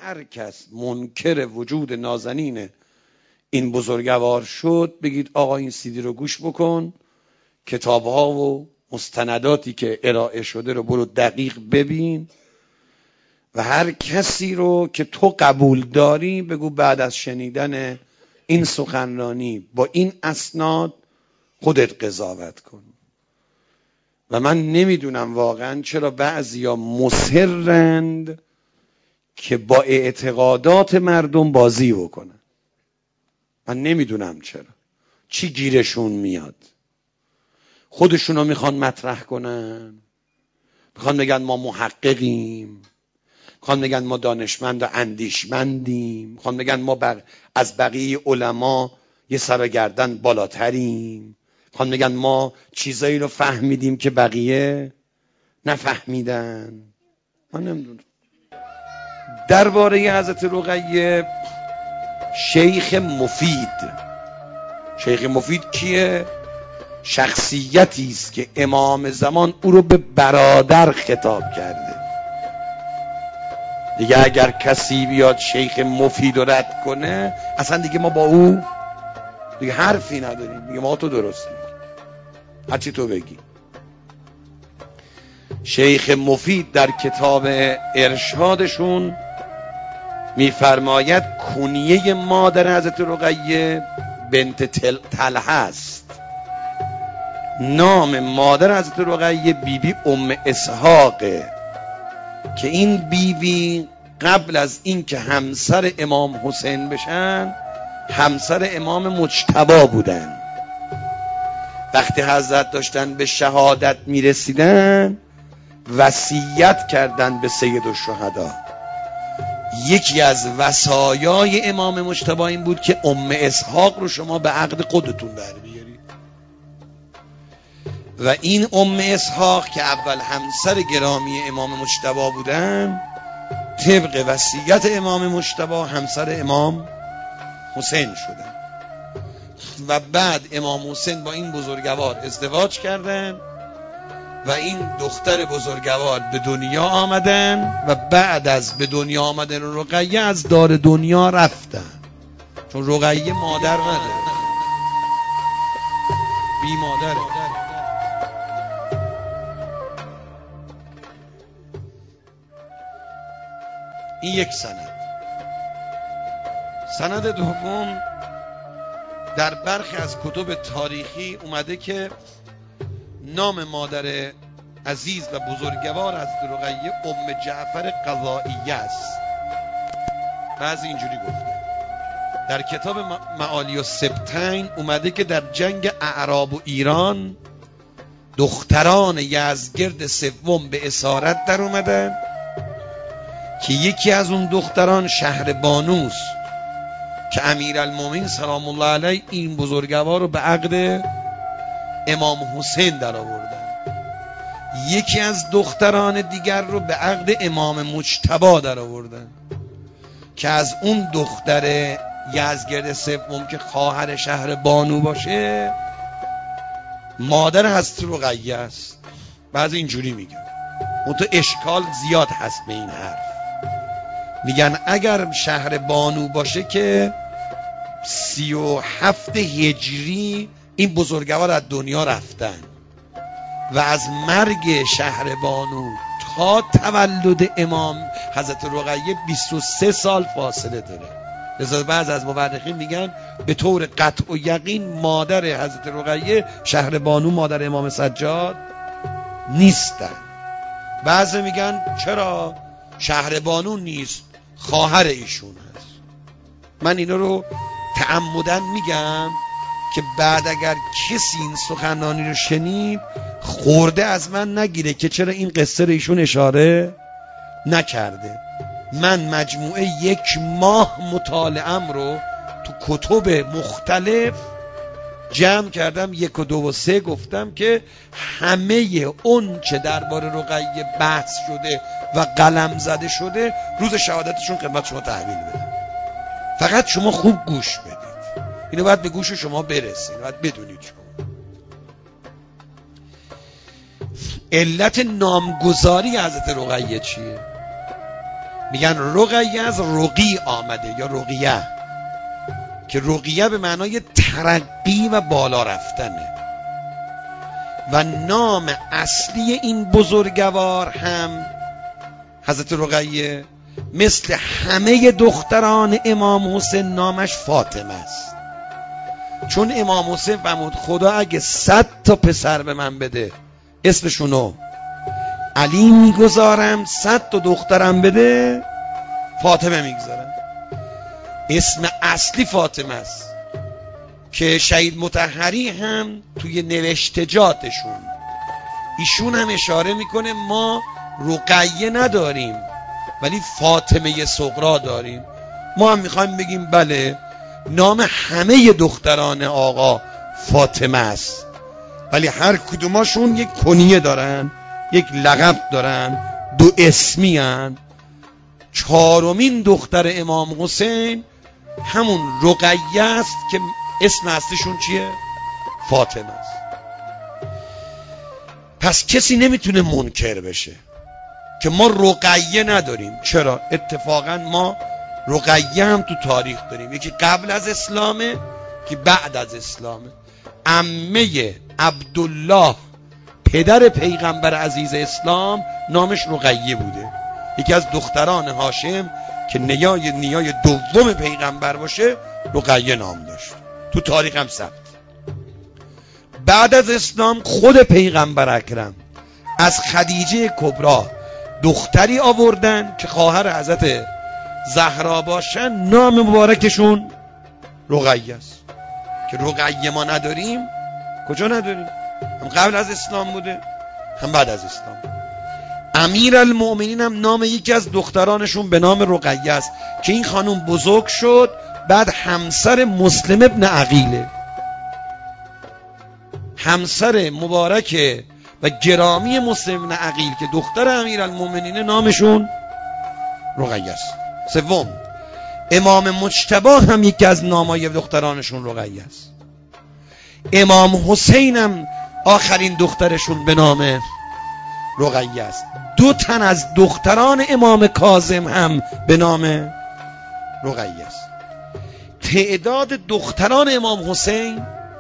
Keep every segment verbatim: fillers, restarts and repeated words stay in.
هر کس منکر وجود نازنین این بزرگوار شد بگید آقا این سیدی رو گوش بکن، کتاب‌ها و مستنداتی که ارائه شده رو برو دقیق ببین و هر کسی رو که تو قبول داری بگو بعد از شنیدن این سخنرانی با این اسناد خودت قضاوت کن. و من نمیدونم واقعا چرا بعضیا مصرند که با اعتقادات مردم بازی بکنن. من نمیدونم چرا، چی گیرشون میاد. خودشونو میخوان مطرح کنن، میخوان بگن ما محققیم، میخوان بگن ما دانشمند و اندیشمندیم، میخوان بگن ما بق... از بقیه علما یه سر گردن بالاتریم، میخوان بگن ما چیزایی رو فهمیدیم که بقیه نفهمیدن. من نمیدونم. درباره حضرت رقیه شیخ مفید، شیخ مفید کیه؟ شخصیتی است که امام زمان او رو به برادر خطاب کرده. دیگه اگر کسی بیاد شیخ مفید رو رد کنه اصلا دیگه ما با او دیگه حرفی نداریم، دیگه ما تو درست میگی، هرچی تو بگی. شیخ مفید در کتاب ارشادشون میفرماید کنیه مادر حضرت رقیه بنت طلحه است. نام مادر حضرت رقیه بیبی ام اسحاقه که این بیبی قبل از این که همسر امام حسین بشن همسر امام مجتبی بودن. وقتی حضرت داشتن به شهادت میرسیدن وصیت کردن به سید الشهدا. یکی از وصایای امام مجتبی این بود که ام اسحاق رو شما به عقد خودتون در بیارید. و این ام اسحاق که اول همسر گرامی امام مجتبی بودن طبق وصیت امام مجتبی همسر امام حسین شدن و بعد امام حسین با این بزرگوار ازدواج کردن و این دختر بزرگوار به دنیا آمدن و بعد از به دنیا آمدن رقیه از دار دنیا رفتن، چون رقیه مادر نداره، بی مادره. این یک سند. سند دوم در برخی از کتب تاریخی اومده که نام مادر عزیز و بزرگوار از رقیه ام جعفر قضائیه است. بعضی اینجوری گفته. در کتاب معالی السبطین اومده که در جنگ اعراب و ایران دختران یزدگرد سوم به اسارت در اومدن که یکی از اون دختران شهر بانوس که امیرالمومنین سلام الله علیه این بزرگوار رو به عقد امام حسین در آوردن، یکی از دختران دیگر رو به عقد امام مجتبی در آوردن که از اون دختر یزدگرد سوم که خواهر شهر بانو باشه مادر حضرت رقیه است. بعضی اینجوری میگن، اون تو اشکال زیاد هست به این حرف. میگن اگر شهر بانو باشه که سی و هفت هجری این بزرگوار از دنیا رفتن و از مرگ شهر بانو تا تولد امام حضرت رقیه بیست و سه سال فاصله داره. لذا بعض از مورخین میگن به طور قطع و یقین مادر حضرت رقیه شهر بانو مادر امام سجاد نیستن. بعضی میگن چرا شهر بانو نیست، خواهر ایشون هست. من اینا رو تعمدن میگم که بعد اگر کسی این سخنرانی رو شنید خورده از من نگیره که چرا این قصه رو ایشون اشاره نکرده. من مجموعه یک ماه مطالعه‌ام رو تو کتب مختلف جمع کردم، یک و دو و سه گفتم که همه اون چه درباره رقیه بحث شده و قلم زده شده روز شهادتشون خدمت شما تحویل بدم. فقط شما خوب گوش بدید، اینو باید به گوش شما برسه، اینو باید بدونید. شما علت نامگذاری حضرت رقیه چیه؟ میگن رقیه از رقی آمده یا رقیه، که رقیه به معنای ترقی و بالا رفتنه. و نام اصلی این بزرگوار هم حضرت رقیه مثل همه دختران امام حسین نامش فاطمه است. چون امام حسین فرمود خدا اگه صد تا پسر به من بده اسمشونو علی میگذارم، صد تا دخترم بده فاطمه میگذارم. اسم اصلی فاطمه است که شهید مطهری هم توی نوشتجاتشون ایشون هم اشاره میکنه ما رقیه نداریم ولی فاطمه صغرا داریم. ما هم میخوایم بگیم بله نام همه دختران آقا فاطمه است، ولی هر کدوماشون یک کنیه دارن، یک لقب دارن، دو اسمی هن. چهارمین دختر امام حسین همون رقیه است که اسم اصلیشون چیه؟ فاطمه است. پس کسی نمیتونه منکر بشه که ما رقیه نداریم. چرا؟ اتفاقا ما رقیه هم تو تاریخ داریم، یکی قبل از اسلامه که بعد از اسلامه. عمه عبدالله پدر پیغمبر عزیز اسلام نامش رقیه بوده، یکی از دختران هاشم که نیای نیای دوم پیغمبر باشه رقیه نام داشت، تو تاریخ هم ثبت. بعد از اسلام خود پیغمبر اکرم از خدیجه کبری دختری آوردن که خواهر حضرت زهرا باشن، نام مبارکشون رقیه است. که رقیه ما نداریم. کجا نداریم؟ هم قبل از اسلام بوده هم بعد از اسلام. امیر المؤمنین هم نام یکی از دخترانشون به نام رقیه است که این خانوم بزرگ شد، بعد همسر مسلم ابن عقیله، همسر مبارک و گرامی مسلم ابن عقیل که دختر امیر المؤمنین نامشون رقیه است. سوم، امام مجتبی هم یکی از نامای دخترانشون رقیه است. امام حسین هم آخرین دخترشون به نام رقیه است. دو تن از دختران امام کاظم هم به نام رقیه است. تعداد دختران امام حسین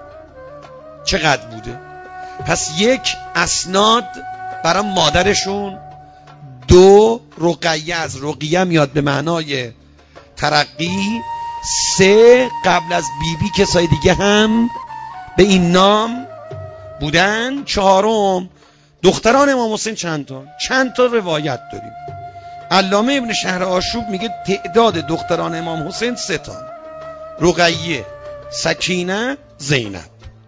چقدر بوده؟ پس یک، اسناد برای مادرشون، دو، رقیه از رقیه میاد به معنای ترقی، سه، قبل از بیبی بی کسای دیگه هم به این نام بودن، چهارم، دختران امام حسین چند تا؟ چند تا روایت داریم. علامه ابن شهر آشوب میگه تعداد دختران امام حسین سه تا: رقیه، سکینه، زینب.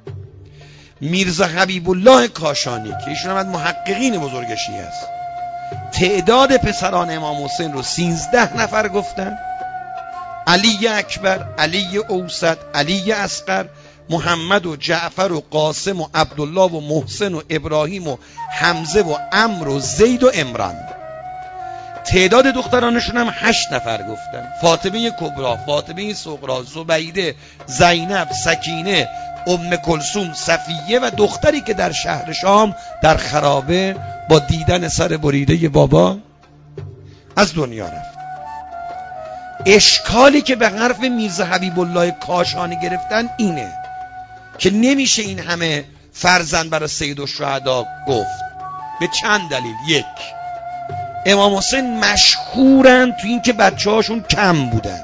میرزا حبیب الله کاشانی که ایشون هم از محققین بزرگ شیعه است، تعداد پسران امام حسین رو سیزده نفر گفتن: علی اکبر، علی اوسط، علی اصغر، محمد و جعفر و قاسم و عبدالله و محسن و ابراهیم و حمزه و عمرو و زید و عمران. تعداد دخترانشون هم هشت نفر گفتن: فاطمه کبری، فاطمه صغرا، زبیده، زینب، سکینه، ام کلثوم، صفیه و دختری که در شهر شام در خرابه با دیدن سر بریده بابا از دنیا رفت. اشکالی که به حرف میرزا حبیب الله کاشانی گرفتن اینه که نمیشه این همه فرزند برای سید الشهدا گفت. به چند دلیل. یک، امام حسین مشهورن تو این که بچه هاشون کم بودن،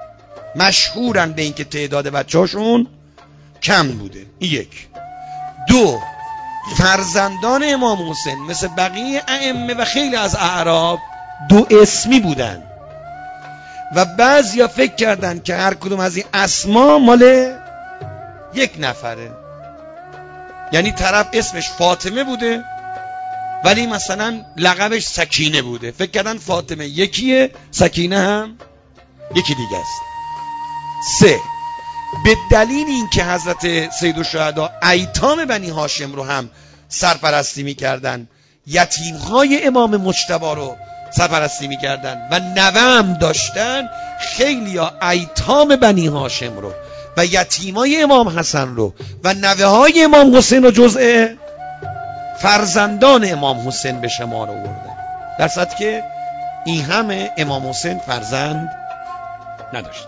مشهورن به این که تعداد بچه هاشون کم بوده. این یک. دو، فرزندان امام حسین مثل بقیه ائمه و خیلی از اعراب دو اسمی بودن و بعضیا فکر کردن که هر کدوم از این اسما مال یک نفره، یعنی طرف اسمش فاطمه بوده ولی مثلا لقبش سکینه بوده، فکر کردن فاطمه یکیه، سکینه هم یکی دیگه است. سه، به دلیل این که حضرت سیدالشهدا ایتام بنی هاشم رو هم سرپرستی میکردن، یتیمهای امام مجتبی رو سرپرستی میکردن و نوه هم داشتن، خیلی ها ایتام بنی هاشم رو و یتیمای امام حسن رو و نوه های امام حسین رو جزء فرزندان امام حسین به شمار آوردن، در صورتی که این همه امام حسین فرزند نداشت.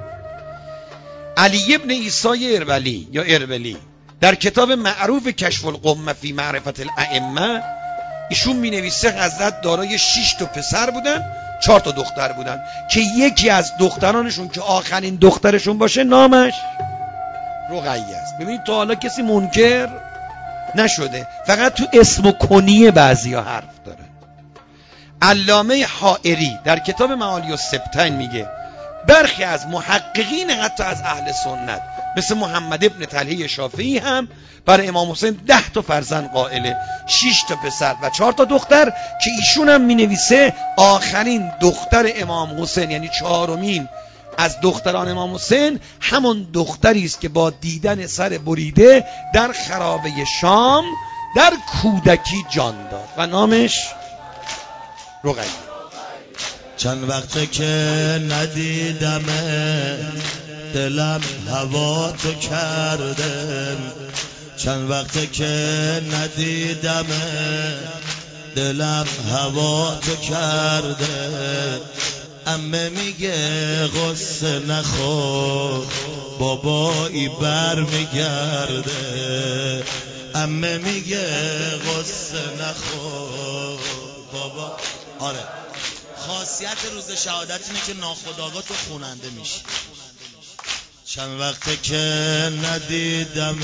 علی ابن عیسی اربلی یا اربلی در کتاب معروف کشف القمه فی معرفت الائمه ایشون می نویسه حضرت دارای شش تا پسر بودن، چهار تا دختر بودن که یکی از دخترانشون که آخرین دخترشون باشه نامش رقیه است. ببینید تا حالا کسی منکر نشده، فقط تو اسم و کنیه بعضیا حرف داره. علامه حائری در کتاب معالی السبطین میگه برخی از محققین حتی از اهل سنت مثل محمد ابن طلحه شافعی هم برای امام حسین ده تا فرزند قائله، شش تا پسر و چهار تا دختر که ایشون هم می نویسه آخرین دختر امام حسین یعنی چهارمین از دختران امام حسین همون دختری است که با دیدن سر بریده در خرابه شام در کودکی جان داد و نامش رقیه. چند وقته که ندیدم دلم هوا تو کردم، چند وقته که ندیدم دلم هوا تو کرده. عمه میگه غصه نخور بابایی بر میگرده، عمه میگه غصه نخور بابا. آره خاصیت روز شهادت اینه که ناخودآگاه تو خوننده میشی. چند وقته که ندیدم.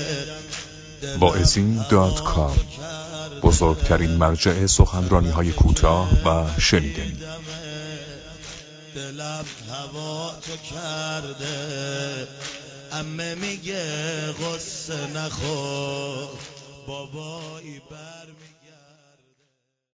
واعظین دات کام بزرگترین مرجع سخنرانی های کوتاه و شنیدنی. دلم هوا تو کرده، عمه میگه غصه نخور بابایی بر میگرده.